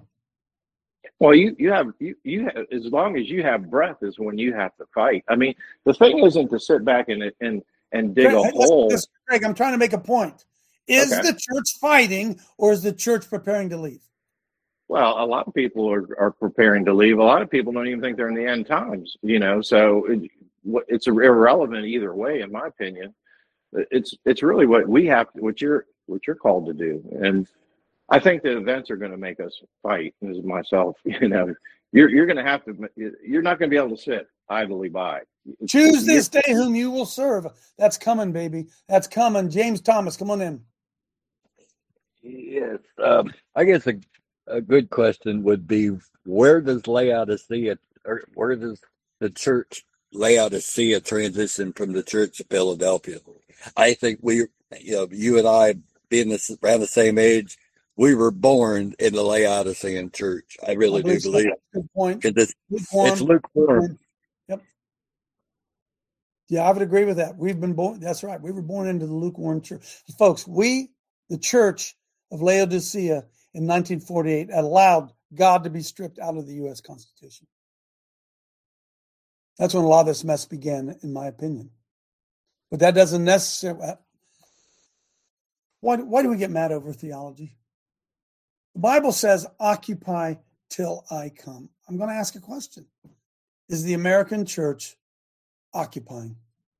Well, you you have you you have, as long as you have breath is when you have to fight. I mean, the thing isn't to sit back and and and dig Craig, a hey, listen, hole. listen, Craig, I'm trying to make a point. Is Okay. the church fighting or is the church preparing to leave? Well, a lot of people are, are preparing to leave. A lot of people don't even think they're in the end times, you know, so it, what- it's irrelevant either way, in my opinion. It's it's really what we have, what you're what you're called to do. And I think the events are going to make us fight, as myself, you know, you're, you're going to have to, you're not going to be able to sit idly by. It's- Choose you're- this day whom you will serve. That's coming, baby. That's coming. James Thomas, come on in. Yes. Um, I guess a, a good question would be, where does Laodicea, or where does the church Laodicea transition from the Church of Philadelphia? I think we, you know, you and I, being this, around the same age, we were born in the Laodicean church. I really I do believe so. believe. Good point. 'Cause it's, Lukewarm. it's lukewarm. Yep. Yeah, I would agree with that. We've been born. That's right. We were born into the lukewarm church. Folks, we, the church of Laodicea in nineteen forty-eight, allowed God to be stripped out of the U S Constitution. That's when a lot of this mess began, in my opinion. But that doesn't necessarily. Why, why do we get mad over theology? The Bible says, occupy till I come. I'm going to ask a question. Is the American church occupying?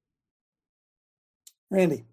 Randy.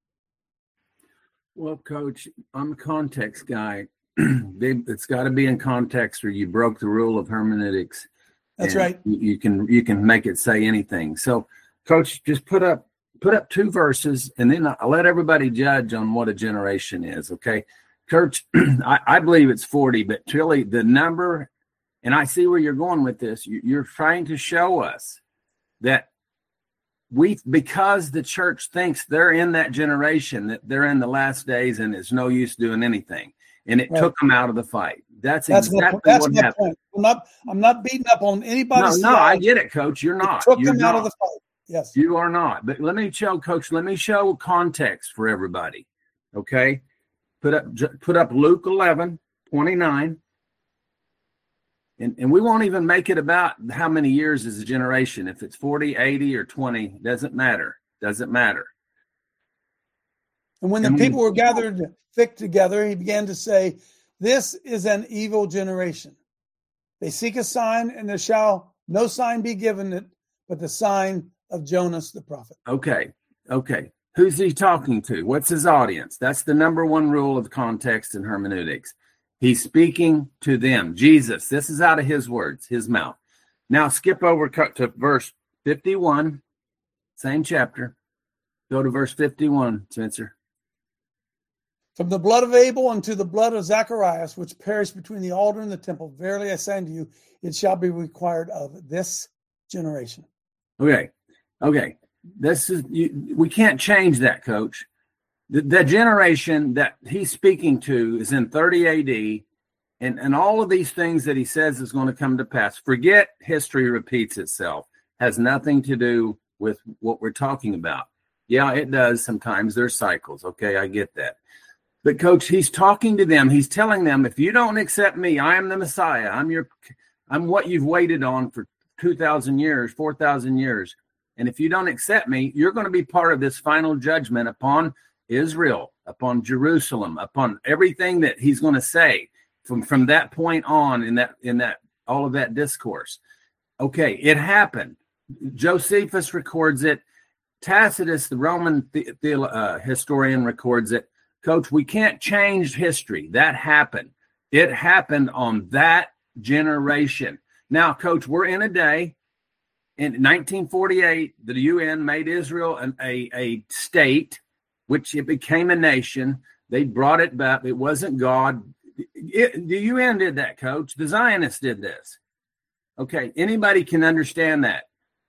Well, Coach, I'm a context guy. It's got to be in context, or you broke the rule of hermeneutics. That's And right. You you can you can make it say anything. So, Coach, just put up put up two verses, and then I'll let everybody judge on what a generation is. Okay, Coach, I, I believe it's forty, but really the number, and I see where you're going with this. You, you're trying to show us that we, because the church thinks they're in that generation, that they're in the last days, and it's no use doing anything, and it Right. took them out of the fight. That's That's exactly my, that's what my happened. point. I'm not, I'm not beating up on No, anybody's no, I theology. get it, Coach. You're It not. took You're them out of not. the fight. Yes. You are not. But let me show, Coach. Let me show context for everybody. Okay, put up j- put up Luke eleven twenty-nine, and and we won't even make it about how many years is a generation. If it's forty, eighty, or twenty, doesn't matter. Doesn't matter. And when the And we- people were gathered thick together, he began to say, this is an evil generation. They seek a sign, and there shall no sign be given it, but the sign of Jonas the prophet. Okay. Okay. Who's he talking to? What's his audience? That's the number one rule of context and hermeneutics. He's speaking to them. Jesus. This is out of his words, his mouth. Now skip over cut to verse fifty-one, same chapter. Go to verse fifty-one, Spencer. From the blood of Abel unto the blood of Zacharias, which perished between the altar and the temple, verily I say unto you, it shall be required of this generation. Okay. Okay. This is you, we can't change that, Coach. The, the generation that he's speaking to is in thirty A D, and, and all of these things that he says is going to come to pass. Forget history repeats itself. Has nothing to do with what we're talking about. Yeah, it does sometimes. There's cycles. Okay, I get that. But coach, he's talking to them. He's telling them, if you don't accept me, I am the Messiah. I'm your, I'm what you've waited on for two thousand years, four thousand years. And if you don't accept me, you're going to be part of this final judgment upon Israel, upon Jerusalem, upon everything that he's going to say from, from that point on in that, in that, all of that discourse. Okay, it happened. Josephus records it. Tacitus, the Roman the, the, uh, historian, records it. Coach, we can't change history. That happened. It happened on that generation. Now, Coach, we're in a day. In nineteen forty-eight, the U N made Israel an, a, a state, which it became a nation. They brought it back. It wasn't God. It, the U N did that, Coach. The Zionists did this. Okay, anybody can understand that.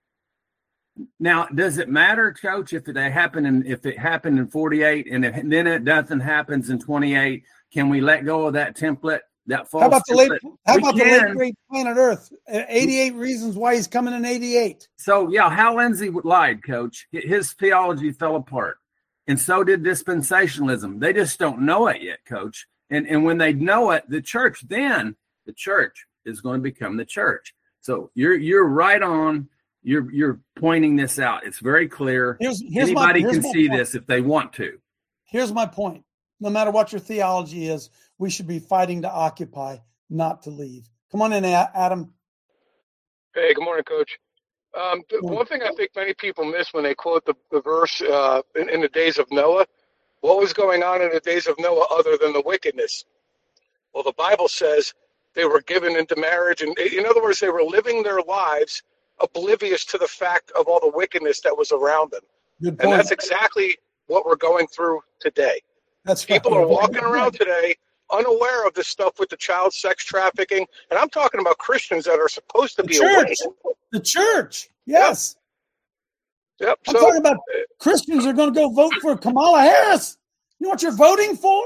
Now, does it matter, Coach, if it happened in if it happened in forty-eight and, if, and then it nothing happens in twenty-eight? Can we let go of that template? That false how about the late? template? How We about the can. late great Planet Earth? eighty-eight reasons why he's coming in eighty-eight. So, yeah, Hal Lindsey lied, Coach. His theology fell apart. And so did dispensationalism. They just don't know it yet, Coach. And, and when they know it, the church, then the church is going to become the church. So you're you're right on. You're you're pointing this out. It's very clear. Here's, here's my- Anybody here's can my see point. this if they want to. Here's my point. No matter what your theology is, we should be fighting to occupy, not to leave. Come on in, A- Adam. Hey, good morning, Coach. Um, the, one thing I think many people miss when they quote the, the verse uh, in, in the days of Noah, what was going on in the days of Noah other than the wickedness? Well, the Bible says they were given into marriage. And in other words, they were living their lives oblivious to the fact of all the wickedness that was around them. Good And point. that's exactly what we're going through today. That's People right. are walking around today unaware of this stuff with the child sex trafficking. And I'm talking about Christians that are supposed to The be church. awake. The church. Yes. Yep. I'm So, talking about Christians are going to go vote for Kamala Harris. You know what you're voting for?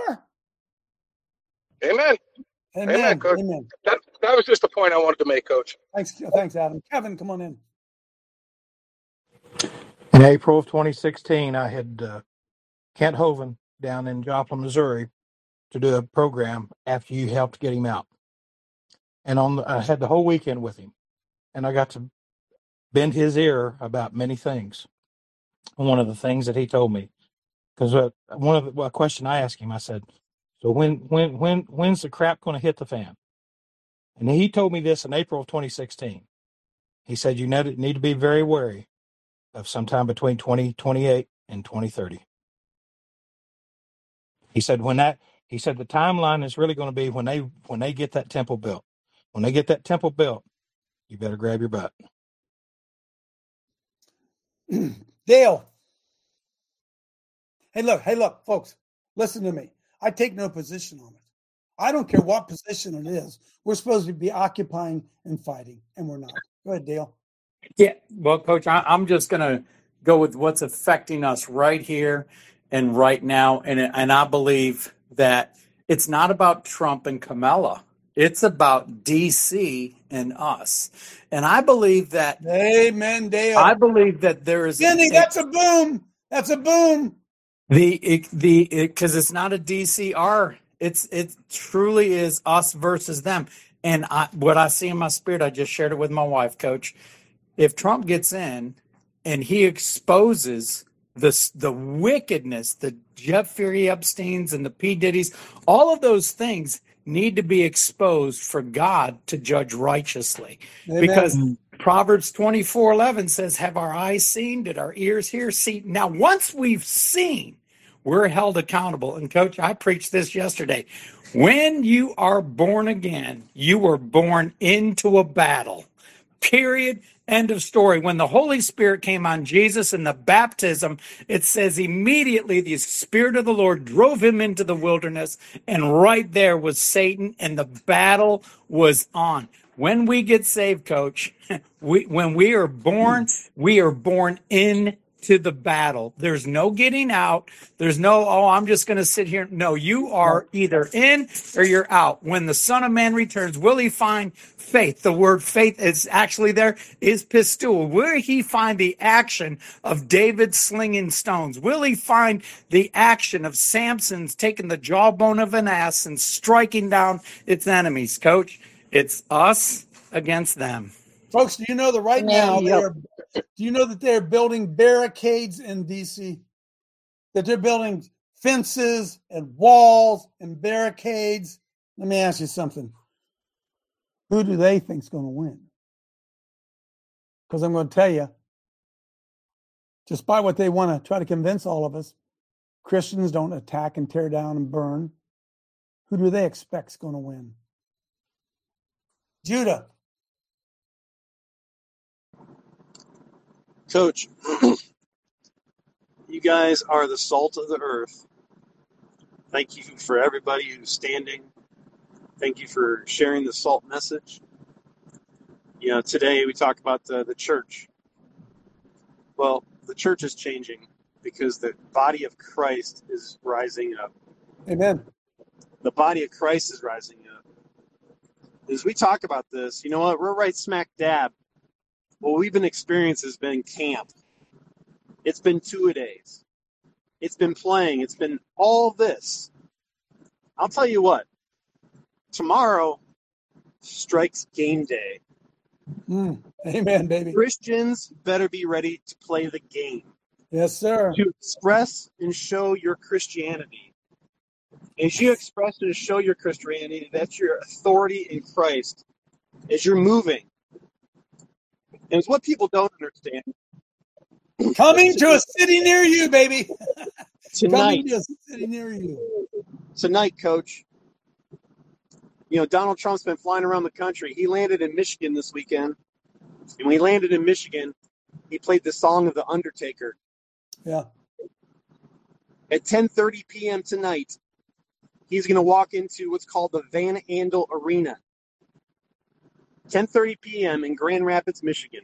amen. Amen. Amen, Coach. Amen. That, that was just the point I wanted to make, Coach. Thanks, thanks, Adam. Kevin, come on in. In April of twenty sixteen, I had uh, Kent Hovind down in Joplin, Missouri, to do a program after you helped get him out. And on the, I had the whole weekend with him, and I got to bend his ear about many things. And one of the things that he told me, because uh, one of the well, a question I asked him, I said, "So when when when when's the crap going to hit the fan?" And he told me this in April of twenty sixteen. He said, "You need need to be very wary of sometime between twenty twenty-eight and twenty thirty." He said, "When that," he said, "the timeline is really going to be when they when they get that temple built. When they get that temple built, you better grab your butt." Dale. Hey, look, hey, look, folks, listen to me. I take no position on it. I don't care what position it is. We're supposed to be occupying and fighting, and we're not. Go ahead, Dale. Yeah, well, Coach, I, I'm just going to go with what's affecting us right here and right now. And, and I believe that it's not about Trump and Kamala. It's about D C and us. And I believe that. Amen, Dale. I believe that there is. Kenny, that's a boom. That's a boom. The it, the because it, it's not a D C R. It's it truly is us versus them. And I, what I see in my spirit, I just shared it with my wife, Coach. If Trump gets in and he exposes the the wickedness, the Jeffrey Epsteins and the P. Diddy's, all of those things need to be exposed for God to judge righteously. Amen. Because Proverbs twenty-four eleven says, "Have our eyes seen? Did our ears hear? See." Now, once we've seen, we're held accountable. And Coach, I preached this yesterday. When you are born again, you were born into a battle. Period. End of story. When the Holy Spirit came on Jesus in the baptism, it says immediately the Spirit of the Lord drove him into the wilderness, and right there was Satan, and the battle was on. When we get saved, Coach, we, when we are born, we are born into to the battle. There's no getting out. There's no, oh, I'm just going to sit here. No, you are either in or you're out. When the Son of Man returns, will he find faith? The word faith is actually there is pistool. Will he find the action of David slinging stones? Will he find the action of Samson's taking the jawbone of an ass and striking down its enemies? Coach, it's us against them. Folks, do you know that right now they are, do you know that they're building barricades in D C? That they're building fences and walls and barricades? Let me ask you something. Who do they think is going to win? Because I'm going to tell you, despite what they want to try to convince all of us, Christians don't attack and tear down and burn. Who do they expect is going to win? Judah. Coach, you guys are the salt of the earth. Thank you for everybody who's standing. Thank you for sharing the salt message. You know, today we talk about the, the church. Well, the church is changing because the body of Christ is rising up. Amen. The body of Christ is rising up. As we talk about this, you know what? We're right smack dab. What we've been experiencing has been camp. It's been two-a-days. It's been playing. It's been all this. I'll tell you what. Tomorrow strikes game day. Mm, amen, baby. Christians better be ready to play the game. Yes, sir. To express and show your Christianity. As you express and show your Christianity, that's your authority in Christ. As you're moving. And it's what people don't understand. Coming to a city near you, baby. Tonight. Coming to a city near you. Tonight, Coach. You know, Donald Trump's been flying around the country. He landed in Michigan this weekend. And when he landed in Michigan, he played the song of The Undertaker. Yeah. At ten thirty p.m. tonight, he's going to walk into what's called the Van Andel Arena. ten thirty p.m. in Grand Rapids, Michigan.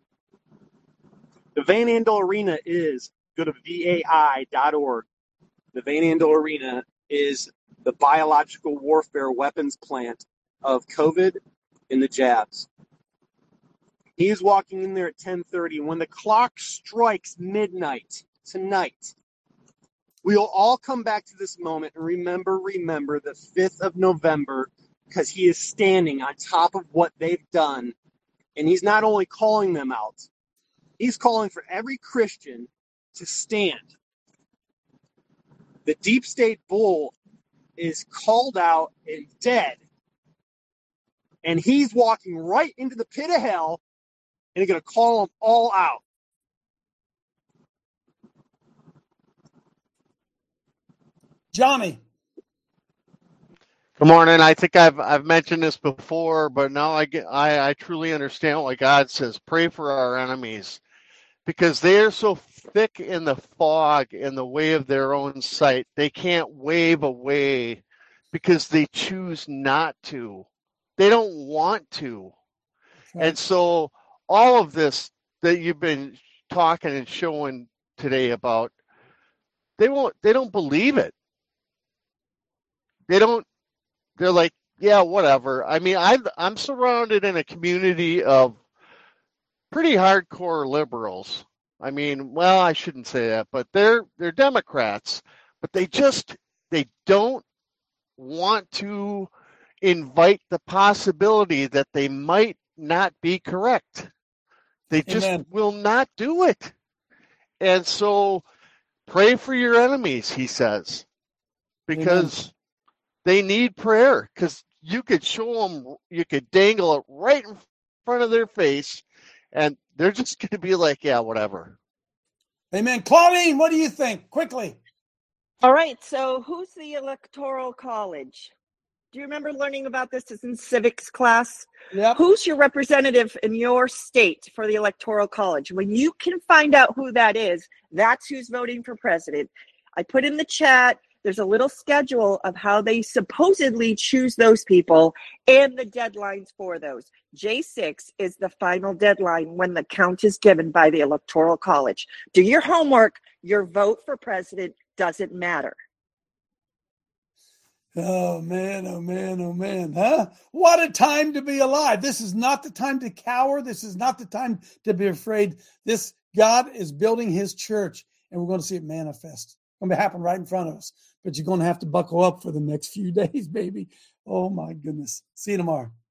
The Van Andel Arena is, go to V A I dot org. The Van Andel Arena is the biological warfare weapons plant of COVID and the jabs. He's walking in there at ten thirty. When the clock strikes midnight tonight, we'll all come back to this moment and remember, remember the fifth of November, because he is standing on top of what they've done. And he's not only calling them out, he's calling for every Christian to stand. The deep state bull is called out and dead. And he's walking right into the pit of hell, and he's going to call them all out. Johnny. Good morning. I think I've I've mentioned this before, but now I get I, I truly understand why God says pray for our enemies, because they are so thick in the fog in the way of their own sight. They can't wave away because they choose not to. They don't want to. Right. And so all of this that you've been talking and showing today about, they won't they don't believe it. They don't They're like, yeah, whatever. I mean, I've, I'm surrounded in a community of pretty hardcore liberals. I mean, well, I shouldn't say that, but they're they're Democrats, but they just they don't want to invite the possibility that they might not be correct. They just Amen. Will not do it. And so pray for your enemies, he says, because Amen. They need prayer, because you could show them, you could dangle it right in front of their face, and they're just going to be like, yeah, whatever. Amen. Claudine, what do you think? Quickly. All right. So who's the Electoral College? Do you remember learning about this in civics class? Yep. Who's your representative in your state for the Electoral College? When you can find out who that is, that's who's voting for president. I put in the chat there's a little schedule of how they supposedly choose those people and the deadlines for those. J six is the final deadline when the count is given by the Electoral College. Do your homework. Your vote for president doesn't matter. Oh, man, oh, man, oh, man, huh? What a time to be alive. This is not the time to cower. This is not the time to be afraid. This God is building his church, and we're going to see it manifest. It's going to happen right in front of us, but you're going to have to buckle up for the next few days, baby. Oh, my goodness. See you tomorrow.